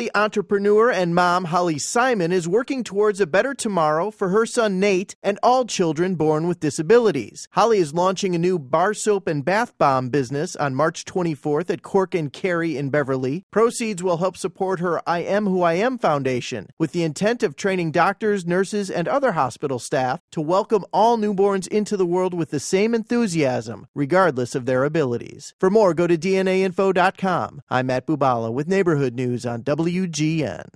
Israeli entrepreneur and mom Holly Simon is working towards a better tomorrow for her son Nate and all children born with disabilities. Holly is launching a new bar soap and bath bomb business on March 24th at Cork and Kerry in Beverly. Proceeds will help support her I Am Who I Am Foundation, with the intent of training doctors, nurses, and other hospital staff to welcome all newborns into the world with the same enthusiasm, regardless of their abilities. For more, go to DNAinfo.com. I'm Matt Bubala with Neighborhood News on WGN.